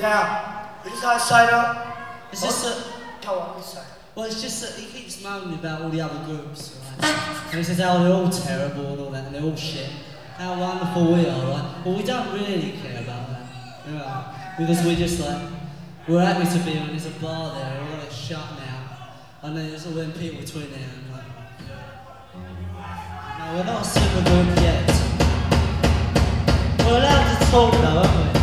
Now, we just gotta sign up. It's just that. Go on, let's sign up. Well, it's just that he keeps moaning about all the other groups, right? And he says how they're all terrible and all that, and they're all shit. How wonderful we are, right? Well, we don't really care about that, you know? Because we're just like, we're happy to be when there's a bar there, all it's shut now, and then there's all them people between there, and like, no, we're not a super group yet. We're allowed to talk though, aren't we?